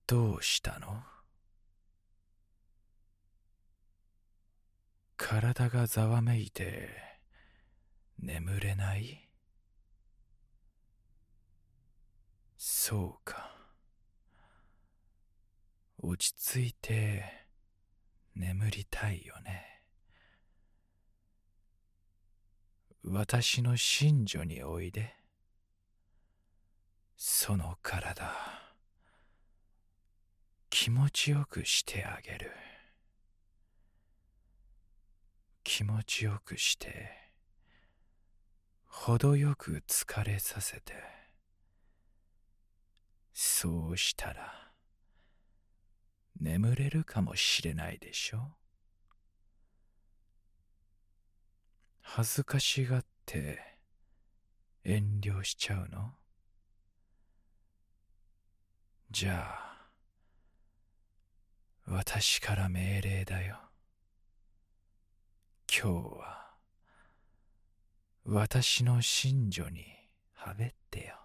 どうしたの？体がざわめいて眠れない？そうか。落ち着いて眠りたいよね。私の寝所においで。その体、気持ちよくしてあげる。気持ちよくして、程よく疲れさせて。そうしたら、眠れるかもしれないでしょ。恥ずかしがって遠慮しちゃうの？じゃあ、私から命令だよ。今日は私の寝所にはべってよ。